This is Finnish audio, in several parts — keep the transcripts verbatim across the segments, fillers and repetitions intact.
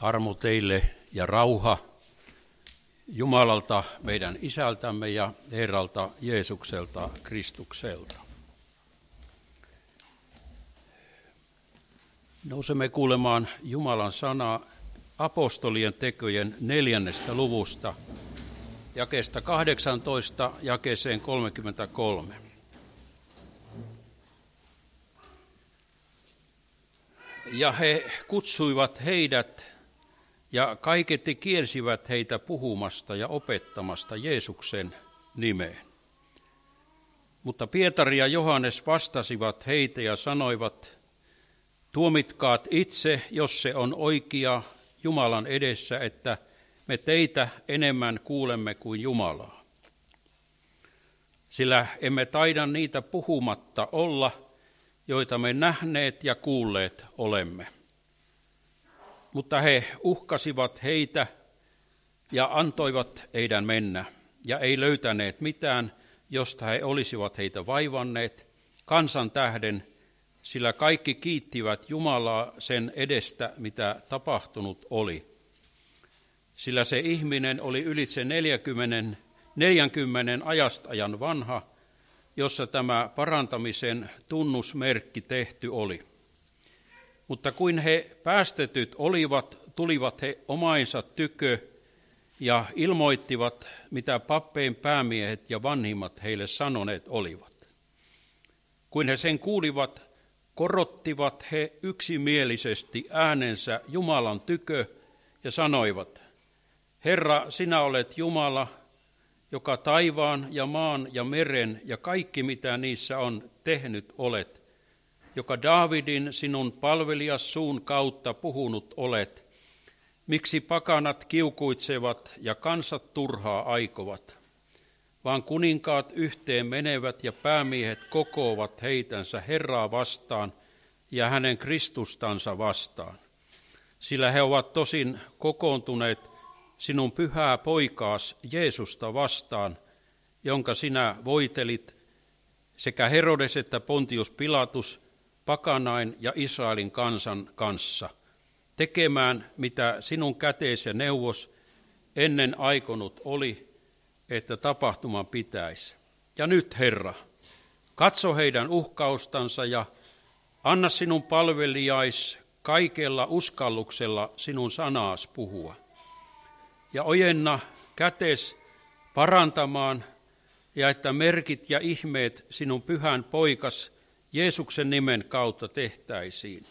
Armo teille ja rauha Jumalalta, meidän Isältämme ja Herralta Jeesukselta Kristukselta. Nousemme kuulemaan Jumalan sanaa apostolien tekojen neljännestä luvusta, jakeesta kahdeksantoista jakeeseen kolmekymmentäkolme. Ja he kutsuivat heidät ja kaiketi kielsivät heitä puhumasta ja opettamasta Jeesuksen nimeen. Mutta Pietari ja Johannes vastasivat heitä ja sanoivat, tuomitkaat itse, jos se on oikea Jumalan edessä, että me teitä enemmän kuulemme kuin Jumalaa. Sillä emme taida niitä puhumatta olla, joita me nähneet ja kuulleet olemme. Mutta he uhkasivat heitä ja antoivat heidän mennä, ja ei löytäneet mitään, josta he olisivat heitä vaivanneet kansan tähden, sillä kaikki kiittivät Jumalaa sen edestä, mitä tapahtunut oli. Sillä se ihminen oli ylitse neljänkymmenen, neljänkymmenen ajastajan vanha, jossa tämä parantamisen tunnusmerkki tehty oli. Mutta kuin he päästetyt olivat, tulivat he omainsa tykö ja ilmoittivat, mitä pappein päämiehet ja vanhimmat heille sanoneet olivat. Kuin he sen kuulivat, korottivat he yksimielisesti äänensä Jumalan tykö ja sanoivat, Herra, sinä olet Jumala, joka taivaan ja maan ja meren ja kaikki mitä niissä on tehnyt olet, joka Daavidin sinun palvelijas suun kautta puhunut olet, miksi pakanat kiukuitsevat ja kansat turhaa aikovat, vaan kuninkaat yhteen menevät ja päämiehet kokoavat heitänsä Herraa vastaan ja hänen Kristustansa vastaan, sillä he ovat tosin kokoontuneet sinun pyhää poikaas Jeesusta vastaan, jonka sinä voitelit sekä Herodes että Pontius Pilatus pakanain ja Israelin kansan kanssa, tekemään mitä sinun käteesi ja neuvos ennen aikonut oli, että tapahtuman pitäisi. Ja nyt, Herra, katso heidän uhkaustansa ja anna sinun palvelijais kaikella uskalluksella sinun sanaas puhua. Ja ojenna kätes parantamaan, ja että merkit ja ihmeet sinun pyhän poikas Jeesuksen nimen kautta tehtäisiin.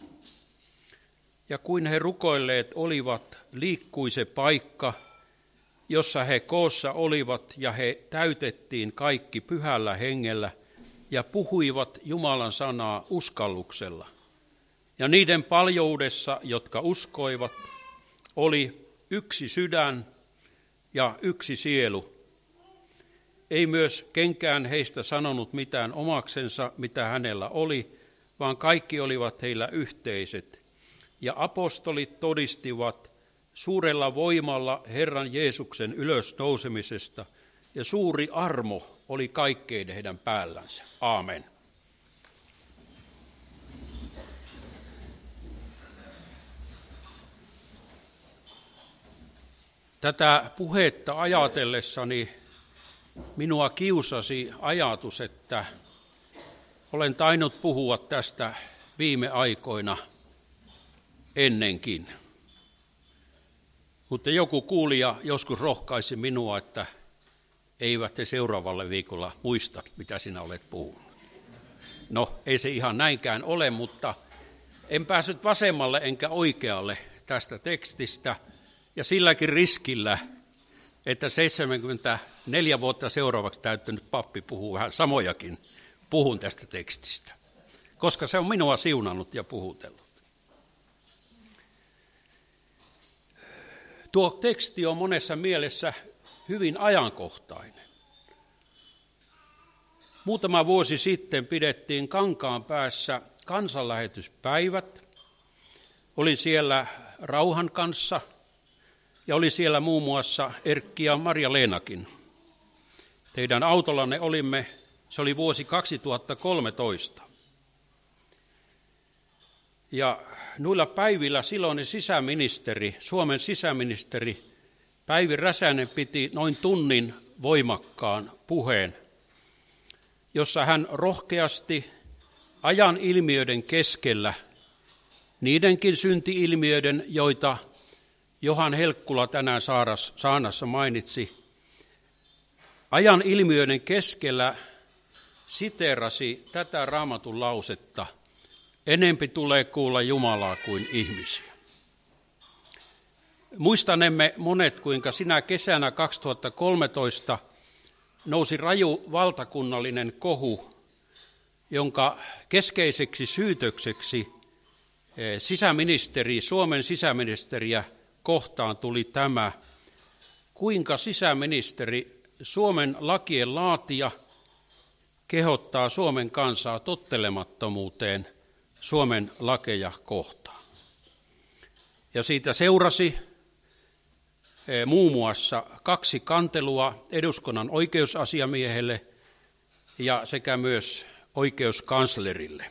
Ja kuin he rukoilleet olivat, liikkui se paikka, jossa he koossa olivat, ja he täytettiin kaikki pyhällä hengellä, ja puhuivat Jumalan sanaa uskalluksella. Ja niiden paljoudessa, jotka uskoivat, oli yksi sydän ja yksi sielu. Ei myös kenkään heistä sanonut mitään omaksensa, mitä hänellä oli, vaan kaikki olivat heillä yhteiset. Ja apostolit todistivat suurella voimalla Herran Jeesuksen ylösnousemisesta, ja suuri armo oli kaikkein heidän päällänsä. Aamen. Tätä puhetta ajatellessani minua kiusasi ajatus, että olen tainnut puhua tästä viime aikoina ennenkin. Mutta joku kuulija joskus rohkaisi minua, että eivät te seuraavalle viikolla muista, mitä sinä olet puhunut. No, ei se ihan näinkään ole, mutta en päässyt vasemmalle enkä oikealle tästä tekstistä. Ja silläkin riskillä, että seitsemänkymmentäneljä vuotta seuraavaksi täyttänyt pappi puhuu vähän samojakin, puhun tästä tekstistä, koska se on minua siunannut ja puhutellut. Tuo teksti on monessa mielessä hyvin ajankohtainen. Muutama vuosi sitten pidettiin Kankaanpäässä kansanlähetyspäivät. Olin siellä Rauhan kanssa. Ja oli siellä muun muassa Erkki ja Marja-Leenakin. Teidän autollanne olimme, se oli vuosi kaksituhattakolmetoista. Ja noilla päivillä silloinen sisäministeri, Suomen sisäministeri Päivi Räsänen piti noin tunnin voimakkaan puheen, jossa hän rohkeasti ajan ilmiöiden keskellä, niidenkin synti-ilmiöiden, joita Johan Helkkula tänään saarnassa mainitsi, ajan ilmiöiden keskellä siteerasi tätä Raamatun lausetta: enempi tulee kuulla Jumalaa kuin ihmisiä. Muistanemme monet, kuinka sinä kesänä kaksituhattakolmetoista nousi raju valtakunnallinen kohu, jonka keskeiseksi syytökseksi sisäministeri, Suomen sisäministeriä kohtaan tuli tämä, kuinka sisäministeri, Suomen lakien laatija, kehottaa Suomen kansaa tottelemattomuuteen Suomen lakeja kohtaan. Ja siitä seurasi muun muassa kaksi kantelua eduskunnan oikeusasiamiehelle ja sekä myös oikeuskanslerille.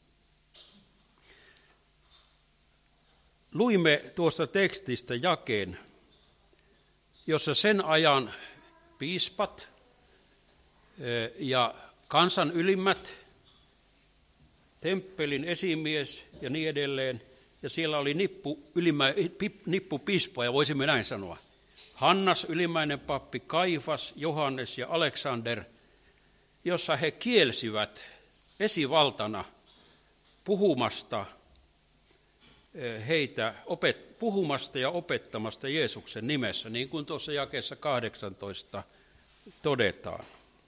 Luimme tuosta tekstistä jakeen, jossa sen ajan piispat ja kansan ylimmät, temppelin esimies ja niin edelleen, ja siellä oli nippu, ylimä, nippu piispoja, voisimme näin sanoa. Hannas, ylimmäinen pappi, Kaifas, Johannes ja Aleksander, jossa he kielsivät esivaltana puhumasta heitä opet, puhumasta ja opettamasta Jeesuksen nimessä, niin kuin tuossa jakeessa kahdeksantoista todetaan.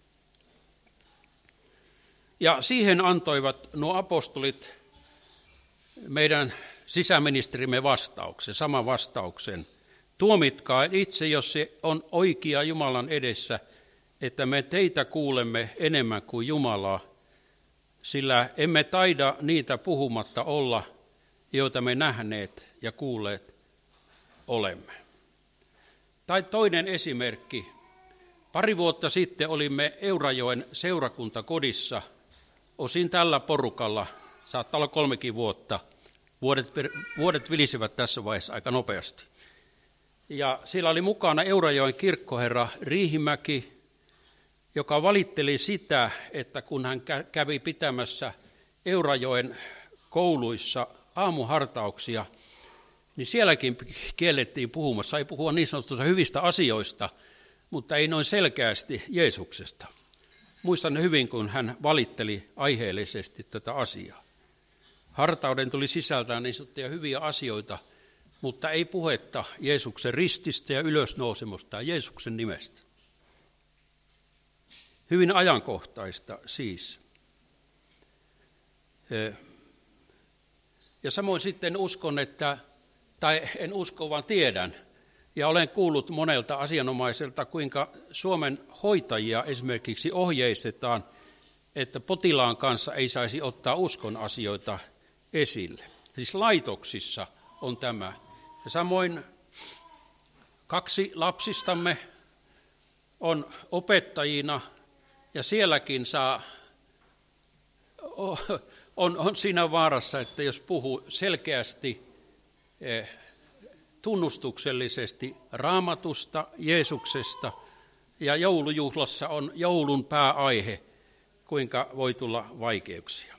Ja siihen antoivat nuo apostolit meidän sisäministerimme vastauksen, saman vastauksen. Tuomitkaa itse, jos se on oikea Jumalan edessä, että me teitä kuulemme enemmän kuin Jumalaa, sillä emme taida niitä puhumatta olla, joita me nähneet ja kuulleet olemme. Tai toinen esimerkki. Pari vuotta sitten olimme Eurajoen seurakuntakodissa, osin tällä porukalla, saattaa olla kolmekin vuotta. Vuodet, vuodet vilisivät tässä vaiheessa aika nopeasti. Ja siellä oli mukana Eurajoen kirkkoherra Riihimäki, joka valitteli sitä, että kun hän kävi pitämässä Eurajoen kouluissa aamuhartauksia, niin sielläkin kiellettiin puhumassa. Sai puhua niin sanotusta hyvistä asioista, mutta ei noin selkeästi Jeesuksesta. Muistan hyvin, kun hän valitteli aiheellisesti tätä asiaa. Hartauden tuli sisältää niin sanottuja hyviä asioita, mutta ei puhetta Jeesuksen rististä ja ylösnousemusta ja Jeesuksen nimestä. Hyvin ajankohtaista siis. Ja samoin sitten uskon, että, tai en usko, vaan tiedän, ja olen kuullut monelta asianomaiselta, kuinka Suomen hoitajia esimerkiksi ohjeistetaan, että potilaan kanssa ei saisi ottaa uskon asioita esille. Siis laitoksissa on tämä. Ja samoin kaksi lapsistamme on opettajina, ja sielläkin saa, on, on siinä vaarassa, että jos puhuu selkeästi, tunnustuksellisesti Raamatusta, Jeesuksesta, ja joulujuhlassa on joulun pääaihe, kuinka voi tulla vaikeuksia.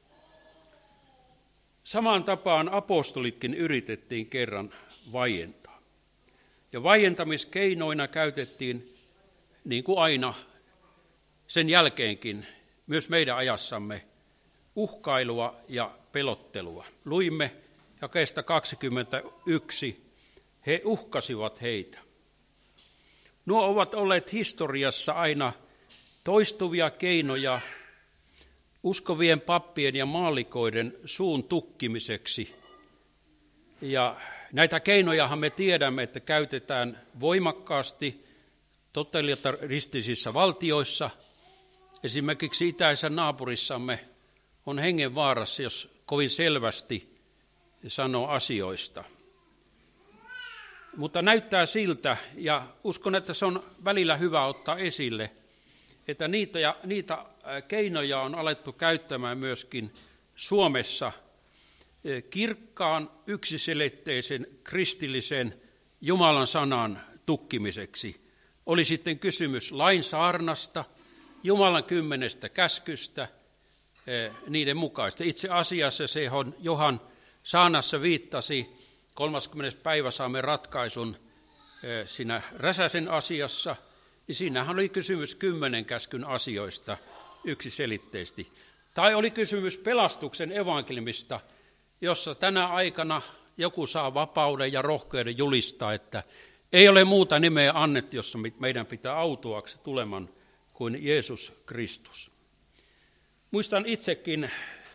Samaan tapaan apostolitkin yritettiin kerran vaientaa. Ja vaientamiskeinoina käytettiin, niin kuin aina sen jälkeenkin, myös meidän ajassamme, uhkailua ja pelottelua. Luimme jakeesta kaksikymmentäyksi, he uhkasivat heitä. Nuo ovat olleet historiassa aina toistuvia keinoja uskovien pappien ja maallikoiden suun tukkimiseksi. Ja näitä keinojahan me tiedämme, että käytetään voimakkaasti totalitaristisissa valtioissa. Esimerkiksi itäisessä naapurissamme on hengenvaarassa, jos kovin selvästi sanoo asioista. Mutta näyttää siltä, ja uskon, että se on välillä hyvä ottaa esille, että niitä, ja, niitä keinoja on alettu käyttämään myöskin Suomessa kirkkaan, yksiselitteisen, kristillisen Jumalan sanan tukkimiseksi. Oli sitten kysymys lain saarnasta, Jumalan kymmenestä käskystä, niiden mukaista. Itse asiassa se, johon Johan saarnassa viittasi, kolmaskymmenes päivä saamme ratkaisun siinä Räsäsen asiassa, niin siinähän oli kysymys kymmenen käskyn asioista yksiselitteisesti. Tai oli kysymys pelastuksen evankeliumista, jossa tänä aikana joku saa vapauden ja rohkeuden julistaa, että ei ole muuta nimeä annettu, jossa meidän pitää autuaksi tuleman kuin Jeesus Kristus. Muistan itsekin,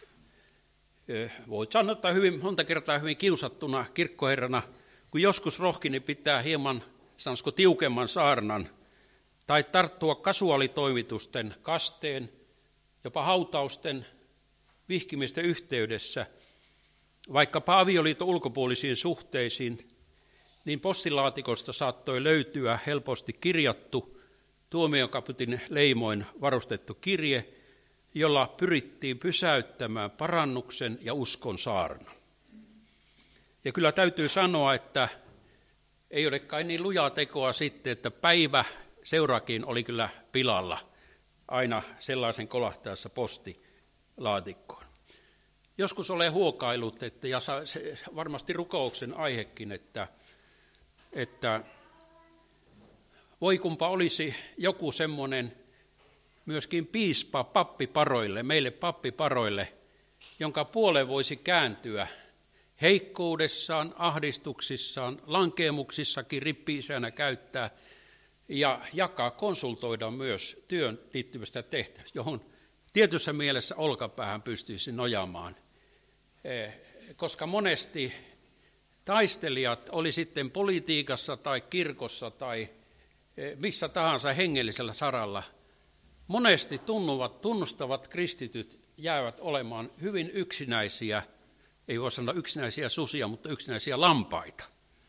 voit sanoa, että hyvin, monta kertaa hyvin kiusattuna kirkkoherrana, kun joskus rohkini pitää hieman, sanoisiko tiukemman saarnan, tai tarttua kasuaalitoimitusten, kasteen, jopa hautausten, vihkimisten yhteydessä, vaikkapa avioliiton ulkopuolisiin suhteisiin, niin postilaatikosta saattoi löytyä helposti kirjattu tuomiokapitin leimoin varustettu kirje, jolla pyrittiin pysäyttämään parannuksen ja uskon saarna. Ja kyllä täytyy sanoa, että ei ole kai niin lujaa tekoa sitten, että päivä seurakin oli kyllä pilalla aina sellaisen kolahtaessa postilaatikkoon. Joskus olen huokailut, että, ja se varmasti rukouksen aihekin, että, että voi kumpa olisi joku semmoinen myöskin piispa pappiparoille, meille pappiparoille, jonka puoleen voisi kääntyä heikkoudessaan, ahdistuksissaan, lankeemuksissakin rippi-isänä käyttää ja jakaa, konsultoida myös työn liittyvästä tehtävästä, johon tietyssä mielessä olkapäähän pystyisi nojaamaan. Koska monesti taistelijat, oli sitten politiikassa tai kirkossa tai missä tahansa hengellisellä saralla, monesti tunnuvat, tunnustavat kristityt jäävät olemaan hyvin yksinäisiä, ei voi sanoa yksinäisiä susia, mutta yksinäisiä lampaita.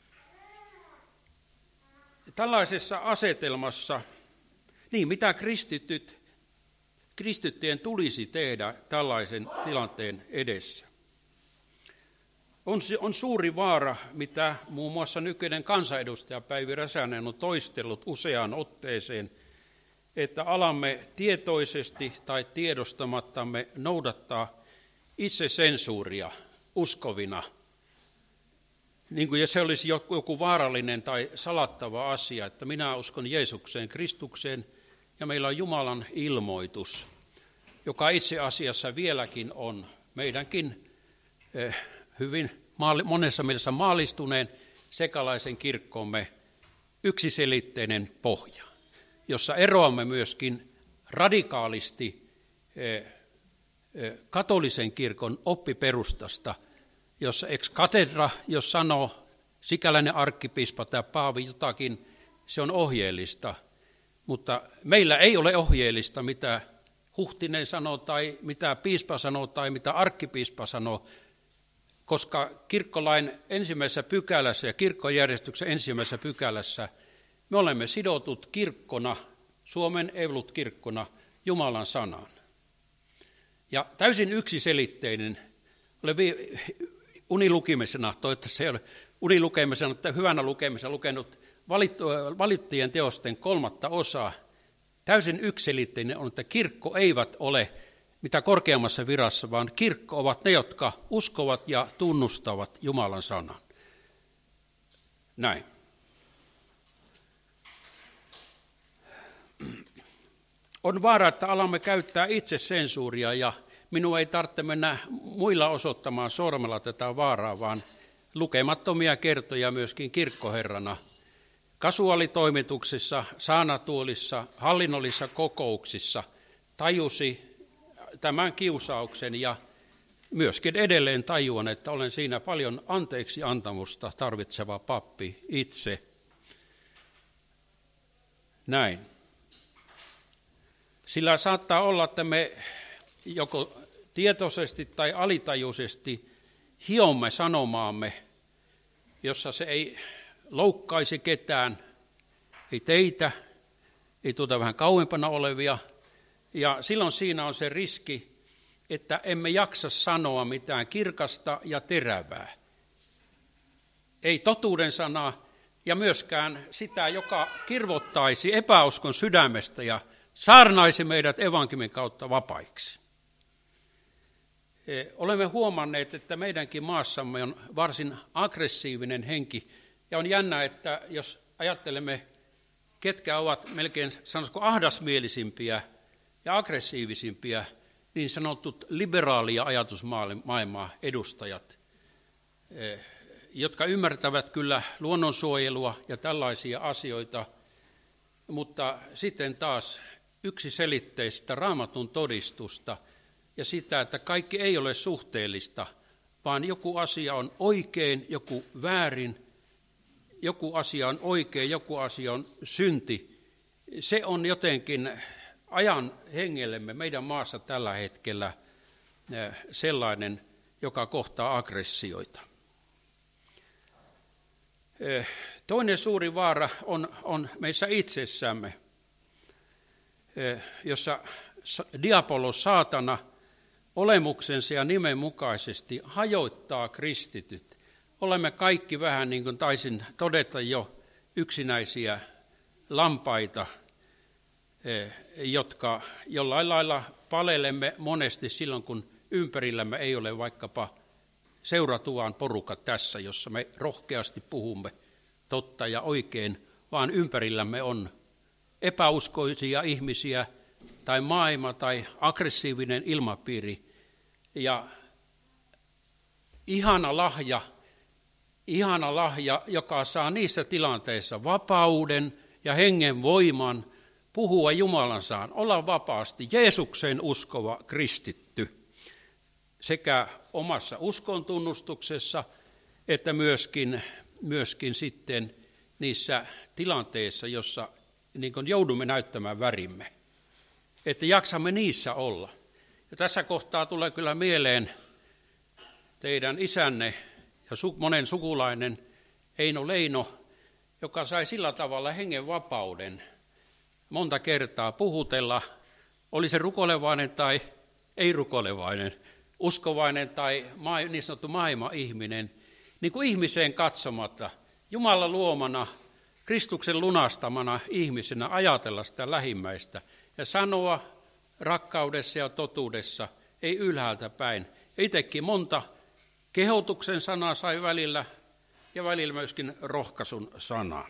Tällaisessa asetelmassa, niin mitä kristityt, kristittyjen tulisi tehdä tällaisen tilanteen edessä? On, on suuri vaara, mitä muun muassa nykyinen kansanedustaja Päivi Räsänen on toistellut useaan otteeseen, että alamme tietoisesti tai tiedostamattamme noudattaa itsesensuuria uskovina, niin kuin se olisi joku vaarallinen tai salattava asia, että minä uskon Jeesukseen, Kristukseen, ja meillä on Jumalan ilmoitus, joka itse asiassa vieläkin on meidänkin hyvin monessa mielessä maallistuneen sekalaisen kirkkomme yksiselitteinen pohja, jossa eroamme myöskin radikaalisti katolisen kirkon oppiperustasta, jossa ex cathedra, jos sanoo sikäläinen arkkipiispa tai paavi jotakin, se on ohjeellista, mutta meillä ei ole ohjeellista, mitä Huhtinen sanoo tai mitä piispa sanoo tai mitä arkkipiispa sanoo, koska kirkkolain ensimmäisessä pykälässä ja kirkkojärjestyksen ensimmäisessä pykälässä me olemme sidotut kirkkona, Suomen evankelisluterilainen-kirkkona, Jumalan sanaan. Ja täysin yksiselitteinen, olen unilukemisena, toivottavasti se ei ole unilukemisena, mutta hyvänä lukemisena lukenut valittujen teosten kolmatta osaa. Täysin yksiselitteinen on, että kirkko eivät ole mitä korkeammassa virassa, vaan kirkko ovat ne, jotka uskovat ja tunnustavat Jumalan sanan. Näin. On vaara, että alamme käyttää itsesensuuria ja minun ei tarvitse mennä muilla osoittamaan sormella tätä vaaraa, vaan lukemattomia kertoja myöskin kirkkoherrana kasuaalitoimituksissa, saanatuolissa, hallinnollisissa kokouksissa tajusi tämän kiusauksen ja myöskin edelleen tajuan, että olen siinä paljon anteeksi antamusta tarvitseva pappi itse. Näin. Sillä saattaa olla, että me joko tietoisesti tai alitajuisesti hiomme sanomaamme, jossa se ei loukkaisi ketään, ei teitä, ei tuota vähän kauempana olevia. Ja silloin siinä on se riski, että emme jaksa sanoa mitään kirkasta ja terävää. Ei totuuden sanaa ja myöskään sitä, joka kirvoittaisi epäuskon sydämestä ja saarnaisi meidät evankeliumin kautta vapaiksi. Olemme huomanneet, että meidänkin maassamme on varsin aggressiivinen henki. Ja on jännä, että jos ajattelemme, ketkä ovat melkein, sanoisiko, ahdasmielisimpiä ja aggressiivisimpia, niin sanotut liberaalia ajatusmaailmaa edustajat, jotka ymmärtävät kyllä luonnonsuojelua ja tällaisia asioita, mutta sitten taas yksiselitteistä Raamatun todistusta ja sitä, että kaikki ei ole suhteellista, vaan joku asia on oikein, joku väärin, joku asia on oikein, joku asia on synti. Se on jotenkin ajan hengellemme meidän maassa tällä hetkellä sellainen, joka kohtaa aggressioita. Toinen suuri vaara on, on meissä itsessämme, jossa diabolos, saatana, olemuksensa ja nimen mukaisesti hajoittaa kristityt. Olemme kaikki vähän, niin kuin taisin todeta jo, yksinäisiä lampaita, jotka jollain lailla palelemme monesti silloin, kun ympärillämme ei ole vaikkapa seuratuaan porukat tässä, jossa me rohkeasti puhumme totta ja oikein, vaan ympärillämme on epäuskoisia ihmisiä tai maailma tai aggressiivinen ilmapiiri. Ja ihana lahja, ihana lahja, joka saa niissä tilanteissa vapauden ja hengen voiman puhua Jumalan saan, olla vapaasti Jeesukseen uskova kristitty sekä omassa uskontunnustuksessa että myöskin, myöskin sitten niissä tilanteissa, jossa niin kuin joudumme näyttämään värimme, että jaksamme niissä olla. Ja tässä kohtaa tulee kyllä mieleen teidän isänne ja monen sukulainen Eino Leino, joka sai sillä tavalla hengen vapauden monta kertaa puhutella, oli se rukoilevainen tai ei rukoilevainen, uskovainen tai niin sanottu maailma-ihminen, niin kuin ihmiseen katsomatta, Jumalan luomana, Kristuksen lunastamana ihmisenä ajatella sitä lähimmäistä ja sanoa rakkaudessa ja totuudessa, ei ylhäältä päin. Itsekin monta kehotuksen sanaa sai välillä ja välillä myöskin rohkaisun sanaa.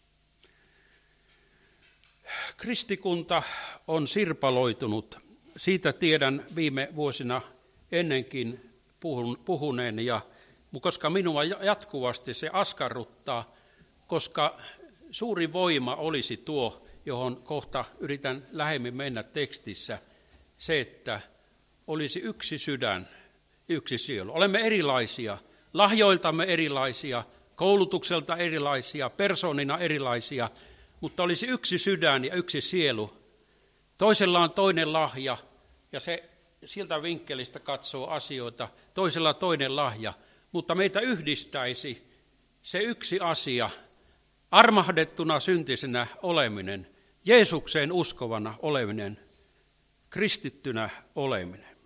Kristikunta on sirpaloitunut. Siitä tiedän viime vuosina ennenkin puhun, puhuneen, ja, koska minua jatkuvasti se askarruttaa, koska suuri voima olisi tuo, johon kohta yritän lähemmin mennä tekstissä, se, että olisi yksi sydän, yksi sielu. Olemme erilaisia, lahjoiltamme erilaisia, koulutukselta erilaisia, persoonina erilaisia, mutta olisi yksi sydän ja yksi sielu. Toisella on toinen lahja ja se siltä vinkkelistä katsoo asioita, toisella toinen lahja, mutta meitä yhdistäisi se yksi asia, armahdettuna syntisenä oleminen, Jeesukseen uskovana oleminen, kristittynä oleminen.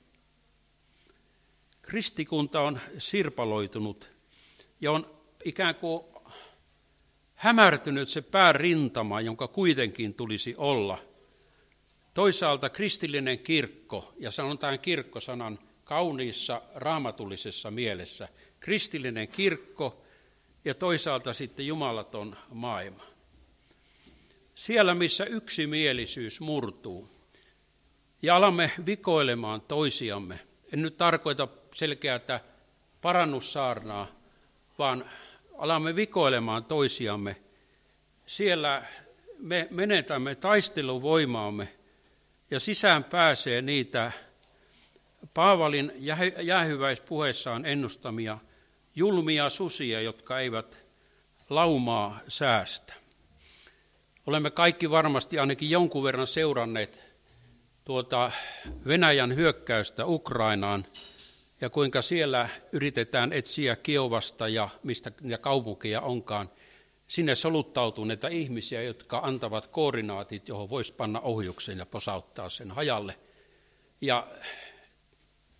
Kristikunta on sirpaloitunut ja on ikään kuin hämärtynyt se päärintama, jonka kuitenkin tulisi olla. Toisaalta kristillinen kirkko, ja sanotaan kirkkosanan kauniissa raamatullisessa mielessä, kristillinen kirkko ja toisaalta sitten jumalaton maailma. Siellä, missä yksimielisyys murtuu ja alamme vikoilemaan toisiamme, en nyt tarkoita selkeätä parannussaarnaa, vaan alamme vikoilemaan toisiamme, siellä me menetämme taisteluvoimaamme ja sisään pääsee niitä Paavalin jäähyväispuheessaan ennustamia julmia susia, jotka eivät laumaa säästä. Olemme kaikki varmasti ainakin jonkun verran seuranneet tuota Venäjän hyökkäystä Ukrainaan ja kuinka siellä yritetään etsiä Kiovasta ja mistä ja kaupunkeja onkaan sinne soluttautuneita ihmisiä, jotka antavat koordinaatit, johon voisi panna ohjuksen ja posauttaa sen hajalle. Ja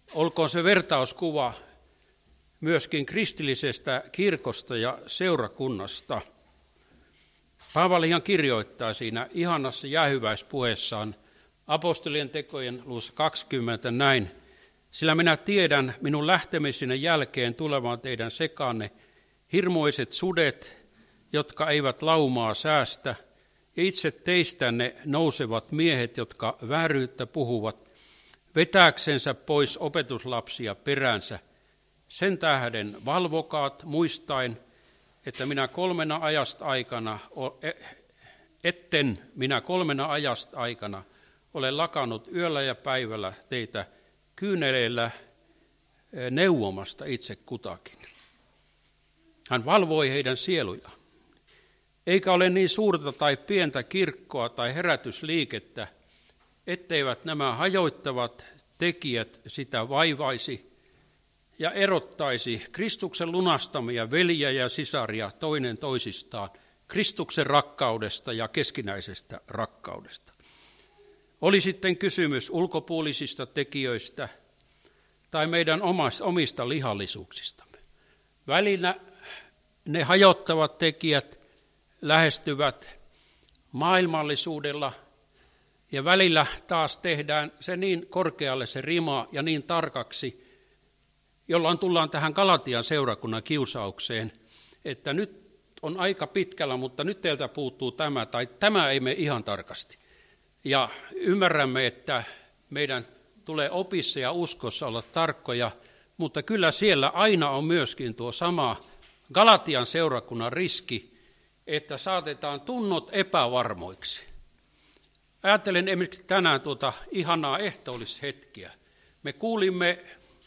olkoon se vertauskuva myöskin kristillisestä kirkosta ja seurakunnasta. Paavalihan kirjoittaa siinä ihanassa jäähyväispuheessaan apostolien tekojen luvussa kaksikymmentä näin. Sillä minä tiedän minun lähtemiseni jälkeen tulevan teidän sekaanne hirmoiset sudet, jotka eivät laumaa säästä, ja itse teistänne nousevat miehet, jotka vääryyttä puhuvat, vetääksensä pois opetuslapsia peränsä. Sen tähden valvokaat muistaen, että minä kolmena ajasta aikana, etten minä kolmena ajasta aikana ole lakannut yöllä ja päivällä teitä kyyneleillä neuvomasta itse kutakin. Hän valvoi heidän sielujaan. Eikä ole niin suurta tai pientä kirkkoa tai herätysliikettä, etteivät nämä hajoittavat tekijät sitä vaivaisi ja erottaisi Kristuksen lunastamia veljiä ja sisaria toinen toisistaan Kristuksen rakkaudesta ja keskinäisestä rakkaudesta. Oli sitten kysymys ulkopuolisista tekijöistä tai meidän omista lihallisuuksistamme. Välillä ne hajottavat tekijät lähestyvät maailmallisuudella ja välillä taas tehdään se niin korkealle se rima ja niin tarkaksi, jolloin tullaan tähän Galatian seurakunnan kiusaukseen, että nyt on aika pitkällä, mutta nyt teiltä puuttuu tämä tai tämä ei mene ihan tarkasti. Ja ymmärrämme, että meidän tulee opissa ja uskossa olla tarkkoja, mutta kyllä siellä aina on myöskin tuo sama Galatian seurakunnan riski, että saatetaan tunnot epävarmoiksi. Ajattelen esimerkiksi tänään tuota ihanaa ehtoollishetkiä. Me kuulimme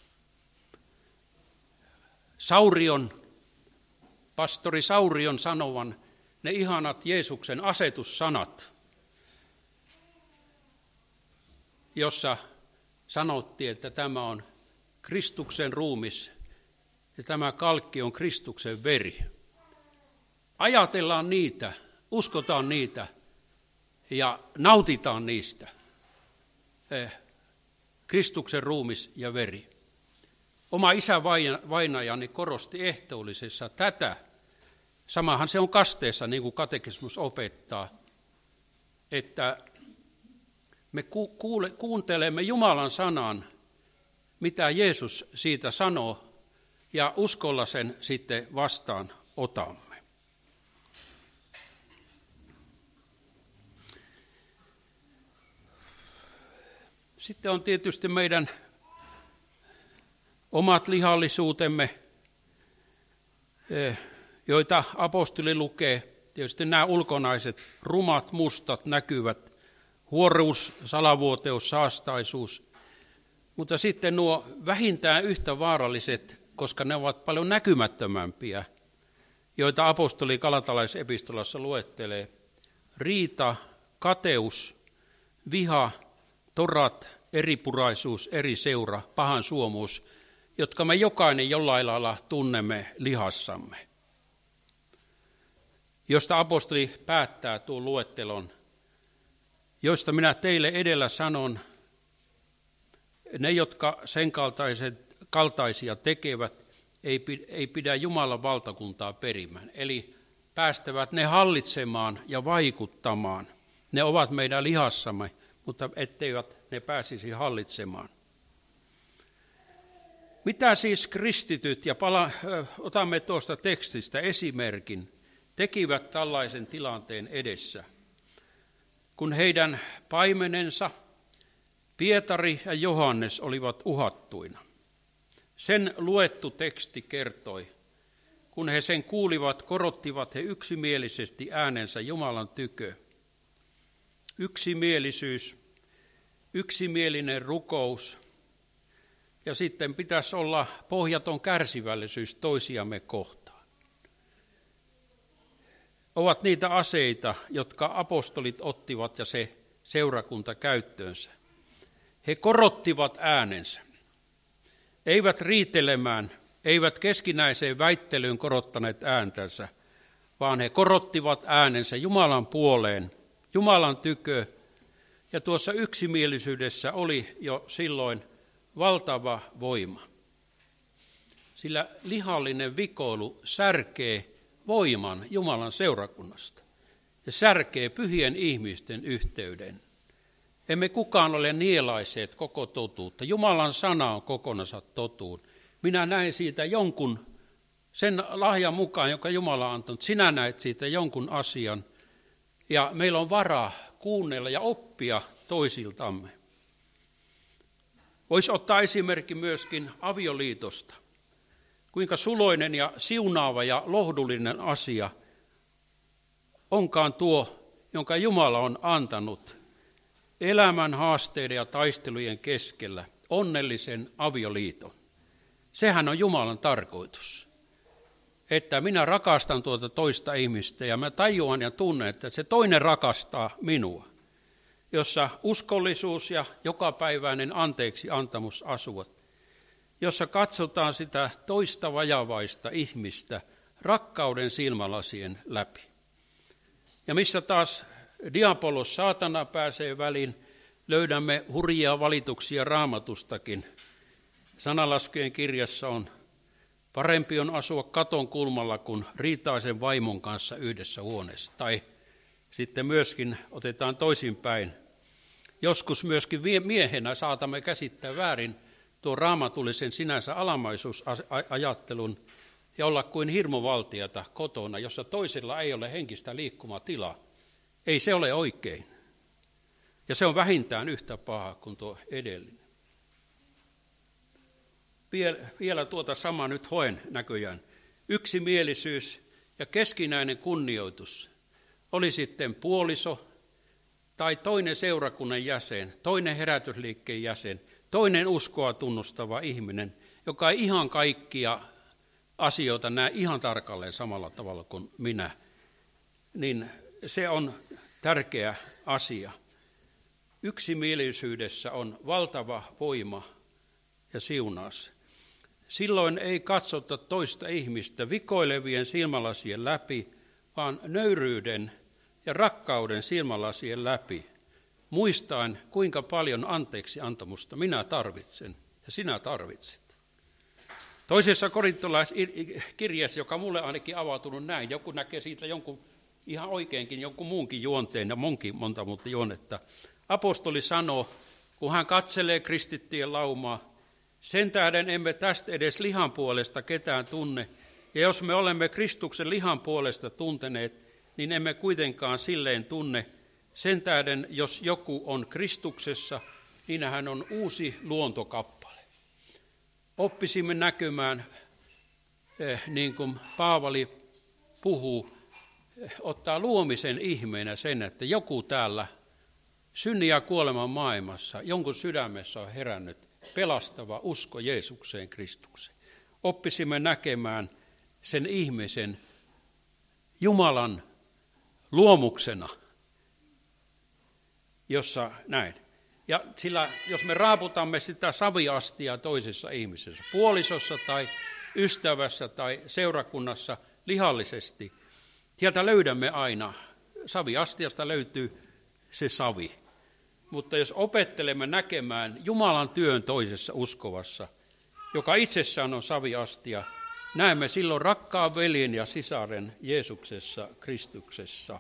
Saurion, pastori Saurion sanovan ne ihanat Jeesuksen asetussanat, jossa sanottiin, että tämä on Kristuksen ruumis ja tämä kalkki on Kristuksen veri. Ajatellaan niitä, uskotaan niitä ja nautitaan niistä. Eh, Kristuksen ruumis ja veri. Oma isä vainajani korosti ehtoollisessa tätä. Samahan se on kasteessa, niin kuin katekismus opettaa, että me kuule, kuuntelemme Jumalan sanan, mitä Jeesus siitä sanoo, ja uskolla sen sitten vastaan otamme. Sitten on tietysti meidän omat lihallisuutemme, joita apostoli lukee. Tietysti nämä ulkonaiset, rumat, mustat, näkyvät, huoruus, salavuoteus, saastaisuus. Mutta sitten nuo vähintään yhtä vaaralliset, koska ne ovat paljon näkymättömämpiä, joita apostoli Galatalaisepistolassa luettelee. Riita, kateus, viha, torat, eripuraisuus, eri seura, pahan suomuus, jotka me jokainen jollain lailla tunnemme lihassamme. Josta apostoli päättää tuon luettelon, joista minä teille edellä sanon, ne, jotka sen kaltaiset, kaltaisia tekevät, ei, ei pidä Jumalan valtakuntaa perimään. Eli päästävät ne hallitsemaan ja vaikuttamaan. Ne ovat meidän lihassamme, mutta etteivät ne pääsisi hallitsemaan. Mitä siis kristityt, ja pala, otamme tuosta tekstistä esimerkin, tekivät tällaisen tilanteen edessä, kun heidän paimenensa Pietari ja Johannes olivat uhattuina. Sen luettu teksti kertoi, kun he sen kuulivat, korottivat he yksimielisesti äänensä Jumalan tykö. Yksimielisyys, yksimielinen rukous ja sitten pitäisi olla pohjaton kärsivällisyys toisiamme kohtaan. Ovat niitä aseita, jotka apostolit ottivat ja se seurakunta käyttöönsä. He korottivat äänensä, eivät riitelemään, eivät keskinäiseen väittelyyn korottaneet ääntänsä, vaan he korottivat äänensä Jumalan puoleen, Jumalan tykö. Ja tuossa yksimielisyydessä oli jo silloin valtava voima. Sillä lihallinen vikoilu särkee voiman Jumalan seurakunnasta ja särkee pyhien ihmisten yhteyden. Emme kukaan ole nielaiseet koko totuutta. Jumalan sana on kokonansa totuun. Minä näen siitä jonkun, sen lahjan mukaan, jonka Jumala on antanut. Sinä näet siitä jonkun asian. Ja meillä on varaa kuunnella ja oppia toisiltamme. Voisi ottaa esimerkki myöskin avioliitosta. Kuinka suloinen ja siunaava ja lohdullinen asia onkaan tuo, jonka Jumala on antanut elämän haasteiden ja taistelujen keskellä onnellisen avioliiton. Sehän on Jumalan tarkoitus, että minä rakastan tuota toista ihmistä ja mä tajuan ja tunnen, että se toinen rakastaa minua, jossa uskollisuus ja jokapäiväinen anteeksi antamus asuvat, jossa katsotaan sitä toista vajavaista ihmistä rakkauden silmälasien läpi. Ja missä taas diabolos saatana pääsee väliin, löydämme hurjia valituksia Raamatustakin. Sananlaskujen kirjassa on: parempi on asua katon kulmalla kuin riitaisen vaimon kanssa yhdessä huoneessa. Tai sitten myöskin otetaan toisinpäin. Joskus myöskin miehenä saatamme käsittää väärin tuon raamatullisen sinänsä alamaisuusajattelun ja olla kuin hirmuvaltiata kotona, jossa toisella ei ole henkistä liikkumatilaa. Ei se ole oikein. Ja se on vähintään yhtä paha kuin tuo edellinen. Vielä tuota samaa nyt hoen näköjään. Yksimielisyys ja keskinäinen kunnioitus. Oli sitten puoliso tai toinen seurakunnan jäsen, toinen herätysliikkeen jäsen, toinen uskoa tunnustava ihminen, joka ei ihan kaikkia asioita näe ihan tarkalleen samalla tavalla kuin minä, niin se on tärkeä asia. Yksimielisyydessä on valtava voima ja siunaus. Silloin ei katsota toista ihmistä vikoilevien silmälasien läpi, vaan nöyryyden ja rakkauden silmälasien läpi, muistaen kuinka paljon anteeksi antamusta minä tarvitsen ja sinä tarvitset. Toisessa korintolaiskirjeessä, joka mulle ainakin avautunut näin, joku näkee siitä jonkun ihan oikeinkin, jonkun muunkin juonteen ja monkin monta muuta juonetta. Apostoli sanoo, kun hän katselee kristittyjen laumaa, sen tähden emme tästä edes lihan puolesta ketään tunne, ja jos me olemme Kristuksen lihan puolesta tunteneet, niin emme kuitenkaan silleen tunne. Sen tähden, jos joku on Kristuksessa, niin hän on uusi luontokappale. Oppisimme näkymään, eh, niin kuin Paavali puhuu, eh, ottaa luomisen ihmeenä sen, että joku täällä synnin ja kuoleman maailmassa, jonkun sydämessä on herännyt pelastava usko Jeesukseen Kristukseen. Oppisimme näkemään sen ihmisen Jumalan luomuksena, jossa näin. Ja sillä, jos me raaputamme sitä saviastia toisessa ihmisessä, puolisossa tai ystävässä tai seurakunnassa lihallisesti, sieltä löydämme aina, saviastiasta löytyy se savi. Mutta jos opettelemme näkemään Jumalan työn toisessa uskovassa, joka itsessään on saviastia, näemme silloin rakkaan veljen ja sisaren Jeesuksessa, Kristuksessa.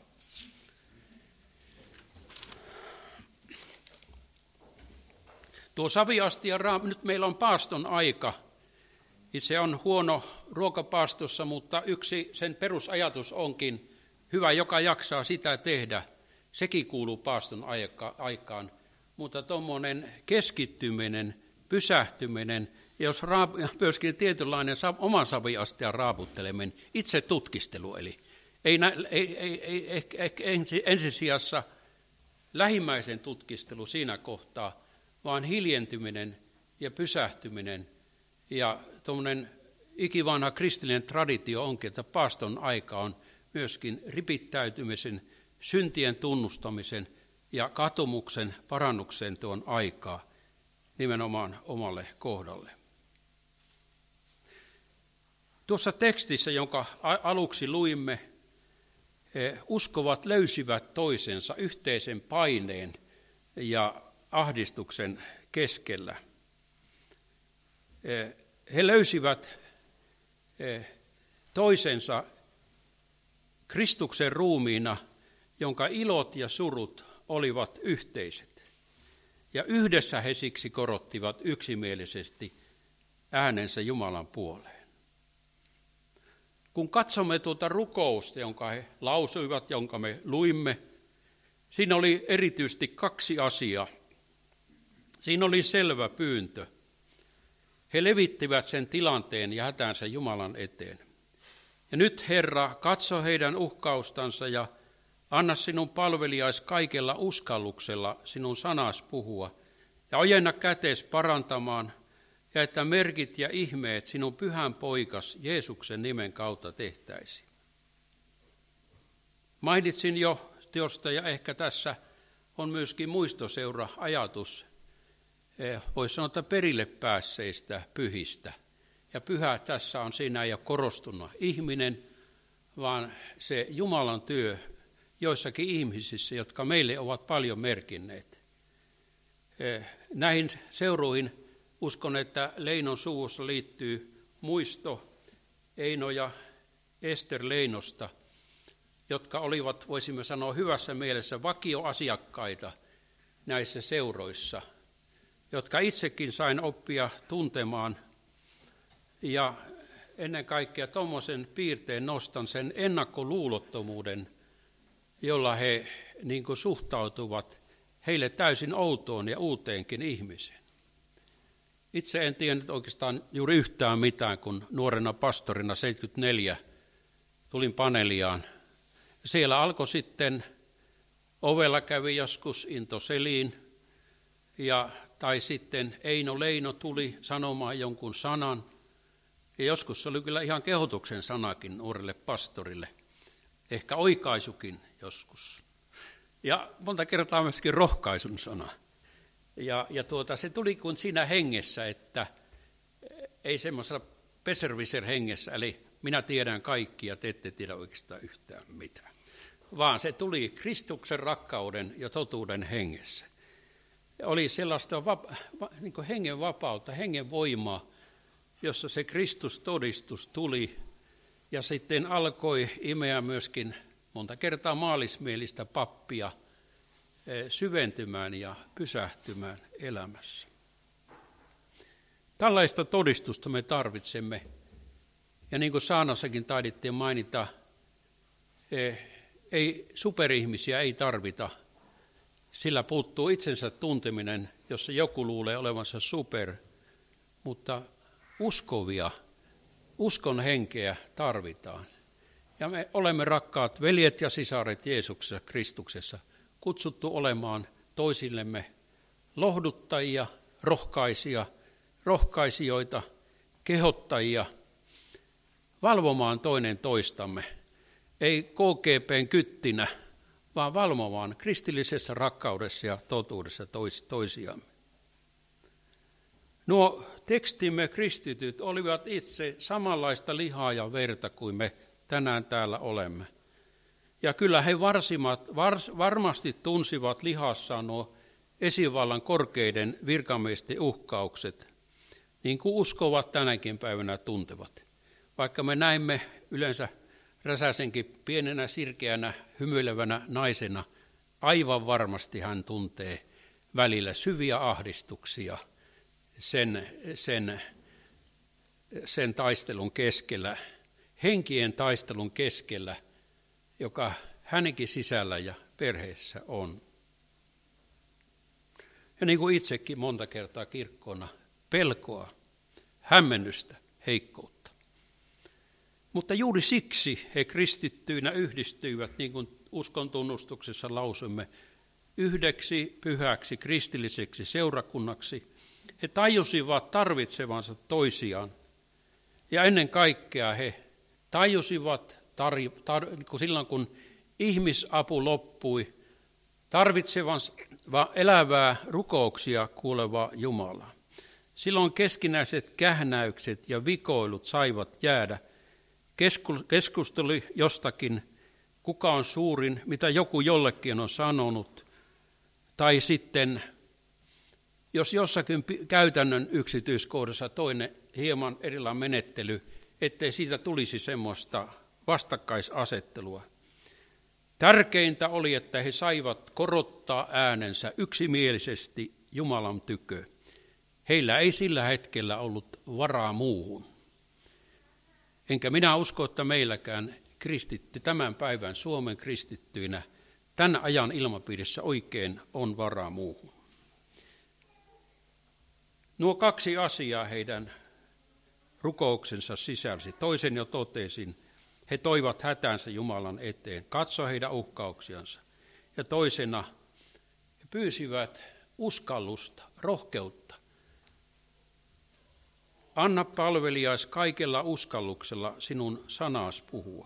Tuo saviastia, nyt meillä on paaston aika. Se on huono ruokapaastossa, mutta yksi sen perusajatus onkin hyvä, joka jaksaa sitä tehdä. Sekin kuuluu paaston aikaan, mutta tuommoinen keskittyminen, pysähtyminen, ja jos raap- myöskin tietynlainen oman saviastian raaputteleminen, itse tutkistelu, eli ei, ei, ei, ei, ei, ei ensi, ensisijassa lähimmäisen tutkistelu siinä kohtaa, vaan hiljentyminen ja pysähtyminen. Ja tuommoinen ikivanha kristillinen traditio onkin, että paaston aika on myöskin ripittäytymisen, syntien tunnustamisen ja katumuksen parannuksen tuon aikaa nimenomaan omalle kohdalle. Tuossa tekstissä, jonka aluksi luimme, uskovat löysivät toisensa yhteisen paineen ja ahdistuksen keskellä. He löysivät toisensa Kristuksen ruumiina, jonka ilot ja surut olivat yhteiset. Ja yhdessä he siksi korottivat yksimielisesti äänensä Jumalan puoleen. Kun katsomme tuota rukousta, jonka he lausuivat, jonka me luimme, siinä oli erityisesti kaksi asiaa. Siinä oli selvä pyyntö. He levittivät sen tilanteen ja hätänsä Jumalan eteen. Ja nyt, Herra, katso heidän uhkaustansa ja anna sinun palvelijais kaikella uskalluksella sinun sanas puhua ja ojenna kätees parantamaan ja että merkit ja ihmeet sinun pyhän poikas Jeesuksen nimen kautta tehtäisiin. Mainitsin jo teosta ja ehkä tässä on myöskin muistoseura-ajatus, voisi sanoa, että perille päässeistä pyhistä. Ja pyhä tässä on siinä ei ole korostunut ihminen, vaan se Jumalan työ joissakin ihmisissä, jotka meille ovat paljon merkinneet. Näihin seuruihin uskon, että Leinon suvussa liittyy muisto Eino ja Ester Leinosta, jotka olivat, voisimme sanoa hyvässä mielessä, vakioasiakkaita näissä seuroissa, jotka itsekin sain oppia tuntemaan. Ja ennen kaikkea tuommoisen piirteen nostan sen ennakkoluulottomuuden, jolla he niin kuin suhtautuvat heille täysin outoon ja uuteenkin ihmiseen. Itse en tiennyt oikeastaan juuri yhtään mitään, kun nuorena pastorina seitsemänkymmentäneljä tulin Paneliaan. Siellä alkoi sitten, ovella kävi joskus Into Selin, ja, tai sitten Eino Leino tuli sanomaan jonkun sanan. Ja joskus se oli kyllä ihan kehotuksen sanakin nuorelle pastorille, ehkä oikaisukin joskus. Ja monta kertaa myöskin rohkaisun sana. Ja, ja tuota, se tuli kuin siinä hengessä, että ei semmoisessa besserwisser hengessä, eli minä tiedän kaikki ja te ette tiedä oikeastaan yhtään mitään. Vaan se tuli Kristuksen rakkauden ja totuuden hengessä. Oli sellaista vapa, niin kuin hengen vapautta, hengen voimaa, jossa se Kristustodistus tuli ja sitten alkoi imeä myöskin monta kertaa maallismielistä pappia syventymään ja pysähtymään elämässä. Tällaista todistusta me tarvitsemme. Ja niin kuin saanassakin taidettiin mainita, ei, superihmisiä ei tarvita. Sillä puuttuu itsensä tunteminen, jossa joku luulee olevansa super, mutta uskovia, uskon henkeä tarvitaan. Ja me olemme rakkaat veljet ja sisaret Jeesuksessa Kristuksessa kutsuttu olemaan toisillemme lohduttajia, rohkaisia, rohkaisijoita, kehottajia, valvomaan toinen toistamme. Ei K G P:n kyttinä, vaan valvomaan kristillisessä rakkaudessa ja totuudessa tois, toisiamme. Nuo tekstimme kristityt olivat itse samanlaista lihaa ja verta kuin me tänään täällä olemme. Ja kyllä he varsimat, vars, varmasti tunsivat lihassaan nuo esivallan korkeiden virkamiesten uhkaukset, niin kuin uskovat tänäkin päivänä tuntevat. Vaikka me näimme yleensä Räsäsenkin pienenä, sirkeänä, hymyilevänä naisena, aivan varmasti hän tuntee välillä syviä ahdistuksia sen, sen, sen taistelun keskellä, henkien taistelun keskellä, joka hänenkin sisällä ja perheessä on. Ja niin kuin itsekin monta kertaa kirkkona, pelkoa, hämmennystä, heikkoutta. Mutta juuri siksi he kristittyinä yhdistyivät, niin kuin uskon tunnustuksessa lausumme, yhdeksi pyhäksi kristilliseksi seurakunnaksi. He tajusivat tarvitsevansa toisiaan. Ja ennen kaikkea he tajusivat, tar- tar- silloin kun ihmisapu loppui, tarvitsevansa elävää rukouksia kuulevaa Jumalaa. Silloin keskinäiset kähnäykset ja vikoilut saivat jäädä. Keskusteli jostakin, kuka on suurin, mitä joku jollekin on sanonut, tai sitten jos jossakin käytännön yksityiskohdassa toinen hieman erilainen menettely, ettei siitä tulisi semmoista vastakkaisasettelua. Tärkeintä oli, että he saivat korottaa äänensä yksimielisesti Jumalan tykö. Heillä ei sillä hetkellä ollut varaa muuhun. Enkä minä usko, että meilläkään kristitty tämän päivän Suomen kristittyinä tämän ajan ilmapiirissä oikein on varaa muuhun. Nuo kaksi asiaa heidän rukouksensa sisälsi. Toisen jo totesin, he toivat hätänsä Jumalan eteen, katso heidän uhkauksiansa. Ja toisena he pyysivät uskallusta, rohkeutta. Anna palvelijais kaikella uskalluksella sinun sanas puhua.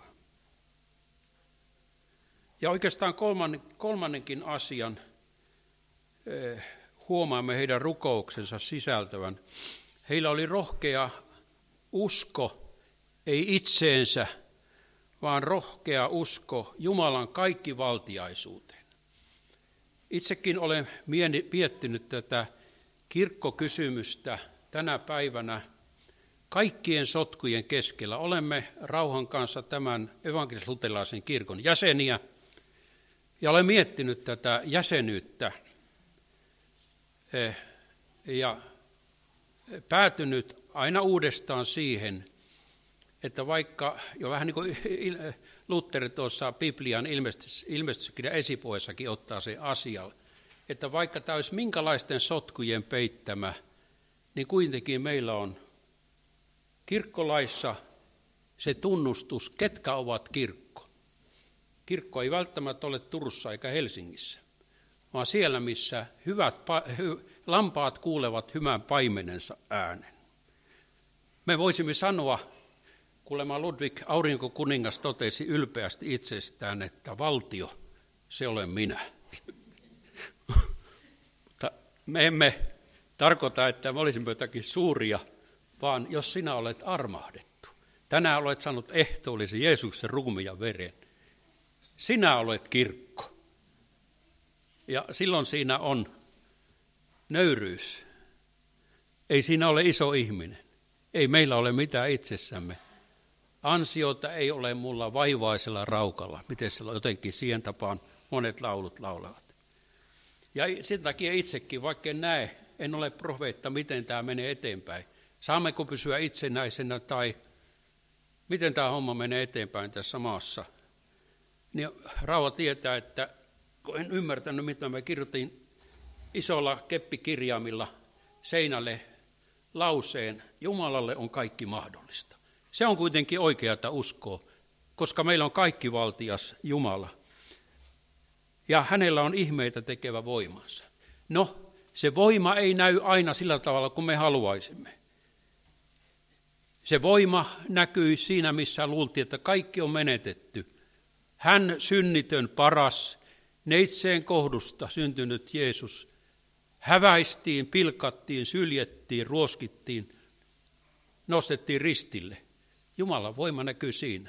Ja oikeastaan kolmannen, kolmannenkin asian eh, huomaamme heidän rukouksensa sisältävän. Heillä oli rohkea usko, ei itseensä, vaan rohkea usko Jumalan kaikkivaltiaisuuteen. Itsekin olen miettinyt tätä kirkkokysymystä tänä päivänä kaikkien sotkujen keskellä. Olemme rauhan kanssa tämän evankelis-luterilaisen kirkon jäseniä ja olen miettinyt tätä jäsenyyttä ja päätynyt aina uudestaan siihen, että vaikka jo vähän niin kuin Luther tuossa Biblian ilmestyskirjan esipuheessakin ottaa sen asialle, että vaikka tämä olisi minkälaisten sotkujen peittämä, niin kuitenkin meillä on kirkkolaissa se tunnustus, ketkä ovat kirkko. Kirkko ei välttämättä ole Turussa eikä Helsingissä, vaan siellä, missä hyvät lampaat kuulevat hyvän paimenensa äänen. Me voisimme sanoa, kuulemma Ludwig Aurinkokuningas totesi ylpeästi itsestään, että valtio, se olen minä. Mutta me emme tarkoita, että me olisimme jotakin suuria, vaan jos sinä olet armahdettu, tänään olet saanut ehtoollisen Jeesuksen ruumiin ja veren, sinä olet kirkko. Ja silloin siinä on nöyryys. Ei siinä ole iso ihminen. Ei meillä ole mitään itsessämme. Ansiota ei ole mulla vaivaisella raukalla, miten se jotenkin siihen tapaan monet laulut laulavat. Ja sen takia itsekin, vaikka en näe, en ole profeetta, miten tämä menee eteenpäin. Saammeko pysyä itsenäisenä tai miten tämä homma menee eteenpäin tässä maassa. Niin rauha tietää, että kun en ymmärtänyt, mitä mä kirjoitin isolla keppikirjaimilla seinälle lauseen, Jumalalle on kaikki mahdollista. Se on kuitenkin oikeata uskoa, koska meillä on kaikki valtias Jumala. Ja hänellä on ihmeitä tekevä voimansa. No, se voima ei näy aina sillä tavalla, kuin me haluaisimme. Se voima näkyy siinä, missä luultiin, että kaikki on menetetty. Hän synnitön paras, neitseen kohdusta syntynyt Jeesus, häväistiin, pilkattiin, syljettiin, ruoskittiin, nostettiin ristille. Jumalan voima näkyy siinä.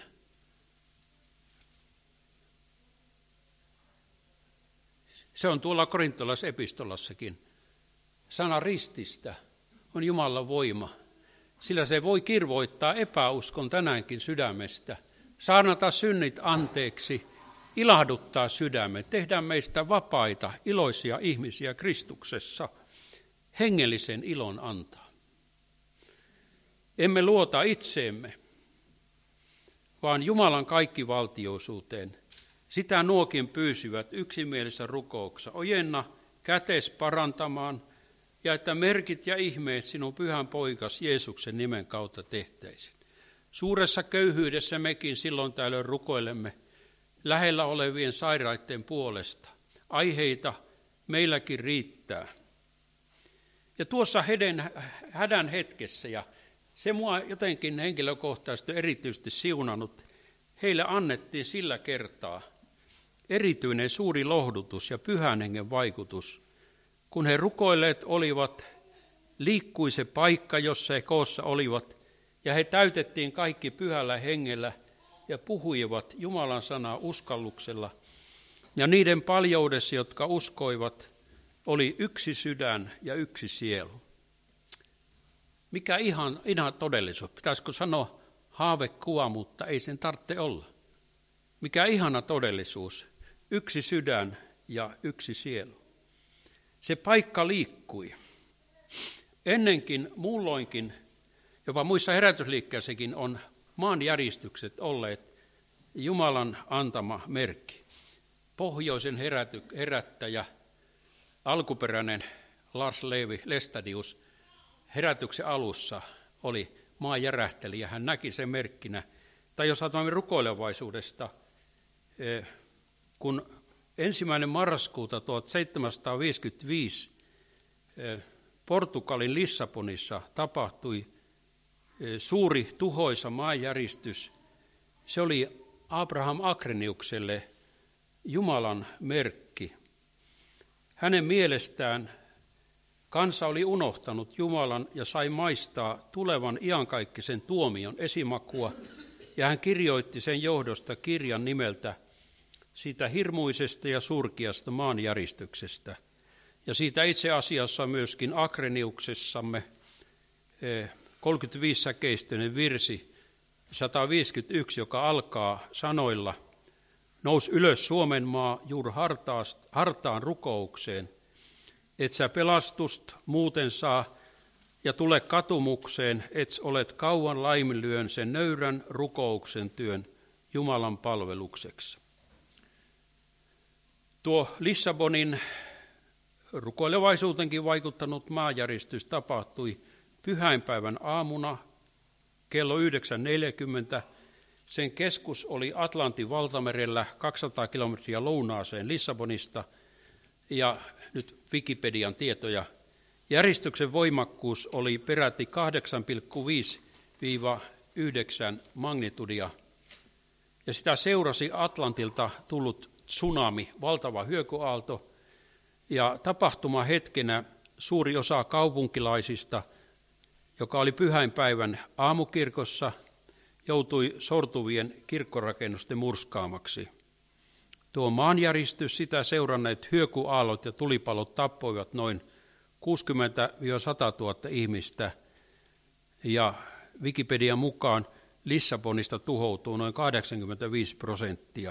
Se on tuolla korintolaisepistolassakin. Sana rististä on Jumalan voima, sillä se voi kirvoittaa epäuskon tänäänkin sydämestä, saarnata synnit anteeksi, ilahduttaa sydämet, tehdä meistä vapaita, iloisia ihmisiä Kristuksessa, hengellisen ilon antaa. Emme luota itseemme, vaan Jumalan kaikkivaltioisuuteen. Sitä nuokin pyysivät yksimielisessä rukouksessa. Ojenna kätes parantamaan, ja että merkit ja ihmeet sinun pyhän poikas Jeesuksen nimen kautta tehtäisiin. Suuressa köyhyydessä mekin silloin tällöin rukoilemme lähellä olevien sairaiden puolesta. Aiheita meilläkin riittää. Ja tuossa heden, hädän hetkessä, ja se mua jotenkin henkilökohtaisesti erityisesti siunannut, heille annettiin sillä kertaa erityinen suuri lohdutus ja pyhän hengen vaikutus, kun he rukoilleet olivat, liikkui se paikka, jossa he koossa olivat, ja he täytettiin kaikki pyhällä hengellä ja puhuivat Jumalan sanaa uskalluksella. Ja niiden paljoudessa, jotka uskoivat, oli yksi sydän ja yksi sielu. Mikä ihan, ihan todellisuus. Pitäisikö sanoa haavekuva, mutta ei sen tarvitse olla. Mikä ihana todellisuus. Yksi sydän ja yksi sielu. Se paikka liikkui. Ennenkin, muulloinkin, jopa muissa herätysliikkeissäkin on maanjäristykset olleet Jumalan antama merkki. Pohjoisen heräty, herättäjä, alkuperäinen Lars Levi Lestadius, herätyksen alussa oli maa järähteli ja hän näki sen merkkinä. Tai jos ajatellaan rukoilevaisuudesta, kun ensimmäinen marraskuuta tuhatseitsemänsataaviisikymmentäviisi Portugalin Lissabonissa tapahtui suuri tuhoisa maanjäristys. Se oli Abraham Akreniukselle Jumalan merkki. Hänen mielestään kansa oli unohtanut Jumalan ja sai maistaa tulevan iankaikkisen tuomion esimakua, ja hän kirjoitti sen johdosta kirjan nimeltä siitä hirmuisesta ja surkeasta maanjäristyksestä. Ja siitä itse asiassa myöskin Akreniuksessamme kolmekymmentäviisi-säkeistöinen virsi sataviisikymmentäyksi, joka alkaa sanoilla: nous ylös Suomen maa juur hartaan rukoukseen, et sä pelastust muuten saa, ja tule katumukseen, et olet kauan laiminlyön sen nöyrän rukouksen työn Jumalan palvelukseksi. Tuo Lissabonin rukoilevaisuutenkin vaikuttanut maanjäristys tapahtui pyhäinpäivän aamuna kello yhdeksän neljäkymmentä. Sen keskus oli Atlantin valtamerellä kaksisataa kilometriä lounaaseen Lissabonista. Ja nyt Wikipedian tietoja. Järistyksen voimakkuus oli peräti kahdeksan pilkku viisi yhdeksän magnitudia. Ja sitä seurasi Atlantilta tullut tsunami, valtava hyökyaalto. Ja tapahtumahetkenä suuri osa kaupunkilaisista, joka oli pyhäinpäivän aamukirkossa, joutui sortuvien kirkkorakennusten murskaamaksi. Tuo maanjäristys, sitä seuranneet hyökyaallot ja tulipalot tappoivat noin kuusikymmentä–sata tuhatta ihmistä, ja Wikipedian mukaan Lissabonista tuhoutuu noin kahdeksankymmentäviisi prosenttia.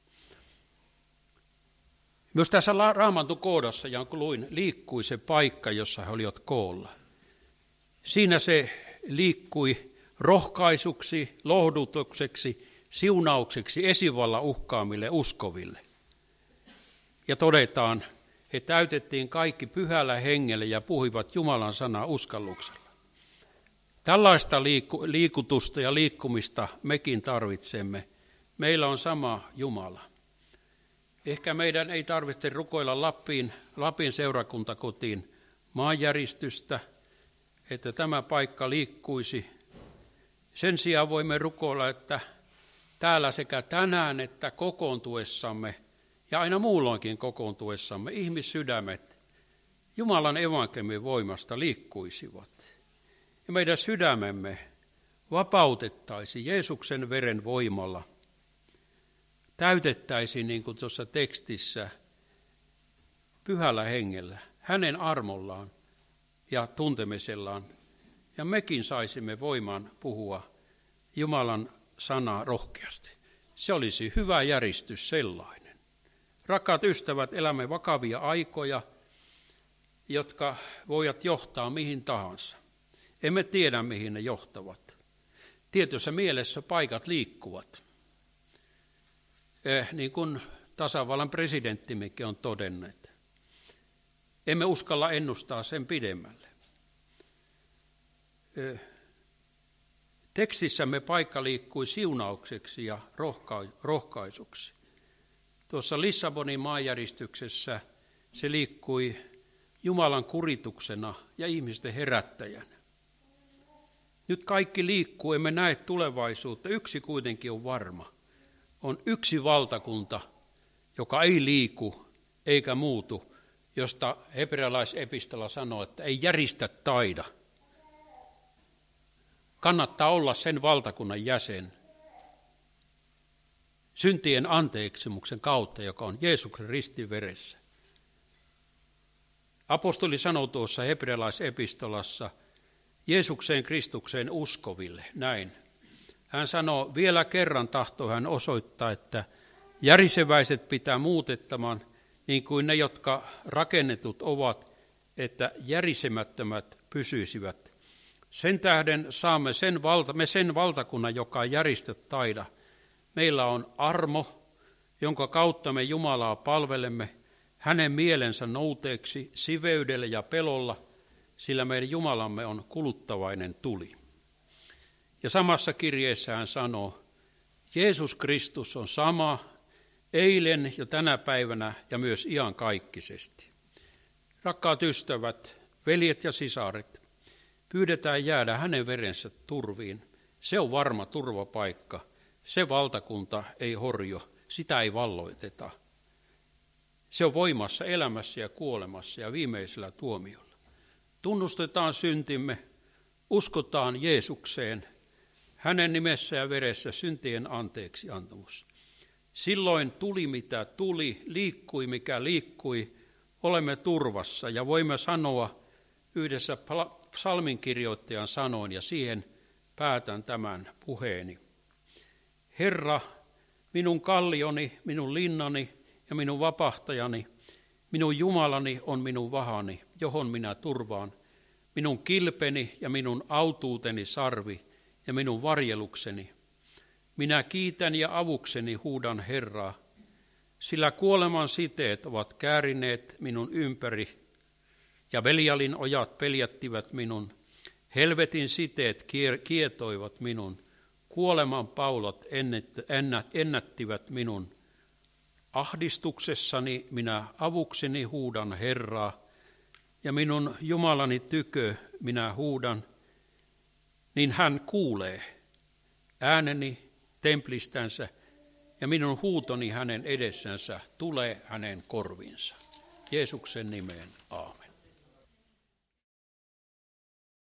Myös tässä Raamatun koodassa, jonka luin, liikkui se paikka, jossa he olivat koolla. Siinä se liikkui rohkaisuksi, lohdutukseksi, siunaukseksi esivallan uhkaamille uskoville. Ja todetaan, he täytettiin kaikki pyhällä hengellä ja puhuivat Jumalan sanaa uskalluksella. Tällaista liikutusta ja liikkumista mekin tarvitsemme. Meillä on sama Jumala. Ehkä meidän ei tarvitse rukoilla Lappiin, Lapin seurakuntakotiin maanjäristystä, että tämä paikka liikkuisi. Sen sijaan voimme rukoilla, että täällä sekä tänään että kokoontuessamme ja aina muulloinkin kokoontuessamme ihmissydämet Jumalan evankeliumin voimasta liikkuisivat. Ja meidän sydämemme vapautettaisiin Jeesuksen veren voimalla. Täytettäisiin, niin kuin tuossa tekstissä, pyhällä hengellä, hänen armollaan ja tuntemisellaan. Ja mekin saisimme voiman puhua Jumalan sanaa rohkeasti. Se olisi hyvä järjestys sellainen. Rakkaat ystävät, elämme vakavia aikoja, jotka voivat johtaa mihin tahansa. Emme tiedä, mihin ne johtavat. Tietyssä mielessä paikat liikkuvat. Eh, niin kuin tasavallan presidenttimmekin on todenneet. Emme uskalla ennustaa sen pidemmälle. Eh, tekstissämme paikka liikkui siunaukseksi ja rohka- rohkaisuksi. Tuossa Lissabonin maanjäristyksessä se liikkui Jumalan kurituksena ja ihmisten herättäjänä. Nyt kaikki liikkuu, emme näe tulevaisuutta. Yksi kuitenkin on varma. On yksi valtakunta, joka ei liiku eikä muutu, josta hebrealaisepistola sanoo, että ei järistä taida. Kannattaa olla sen valtakunnan jäsen syntien anteeksimuksen kautta, joka on Jeesuksen ristin veressä. Apostoli sanoo tuossa hebrealaisepistolassa Jeesukseen Kristukseen uskoville näin. Hän sanoo, vielä kerran tahtoo hän osoittaa, että järiseväiset pitää muutettamaan, niin kuin ne, jotka rakennetut ovat, että järisemättömät pysyisivät. Sen tähden saamme sen valta, me sen valtakunnan, joka ei järistä taida. Meillä on armo, jonka kautta me Jumalaa palvelemme, hänen mielensä nouteeksi siveydellä ja pelolla, sillä meidän Jumalamme on kuluttavainen tuli. Ja samassa kirjeessä hän sanoo, Jeesus Kristus on sama, eilen ja tänä päivänä ja myös iankaikkisesti. Rakkaat ystävät, veljet ja sisaret, pyydetään jäädä hänen verensä turviin. Se on varma turvapaikka. Se valtakunta ei horjo, sitä ei valloiteta. Se on voimassa elämässä ja kuolemassa ja viimeisellä tuomiolla. Tunnustetaan syntimme, uskotaan Jeesukseen, hänen nimessä ja veressä syntien anteeksi antamus. Silloin tuli mitä tuli, liikkui mikä liikkui, olemme turvassa ja voimme sanoa yhdessä psalminkirjoittajan sanoin ja siihen päätän tämän puheeni. Herra, minun kallioni, minun linnani ja minun vapahtajani, minun Jumalani on minun vahani, johon minä turvaan, minun kilpeni ja minun autuuteni sarvi ja minun varjelukseni. Minä kiitän ja avukseni huudan Herraa, sillä kuoleman siteet ovat käärineet minun ympäri, ja Belialin ojat peljättivät minun, helvetin siteet kietoivat minun, kuoleman paulat ennättivät minun. Ahdistuksessani minä avukseni huudan Herraa, ja minun Jumalani tykö minä huudan, niin hän kuulee ääneni templistänsä, ja minun huutoni hänen edessänsä tulee hänen korviinsa. Jeesuksen nimeen. Aamen.